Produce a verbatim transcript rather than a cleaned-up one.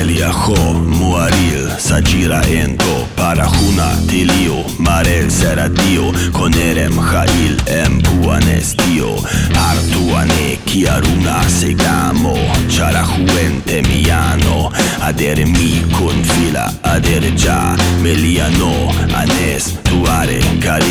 Delia ho muaril Sajira ento Parahuna tilio Marel seradio Conerem hail empuanestio Artuane chiaruna segamo Charahuente miano Adere mi confila Adere già Meliano Anes tuare cari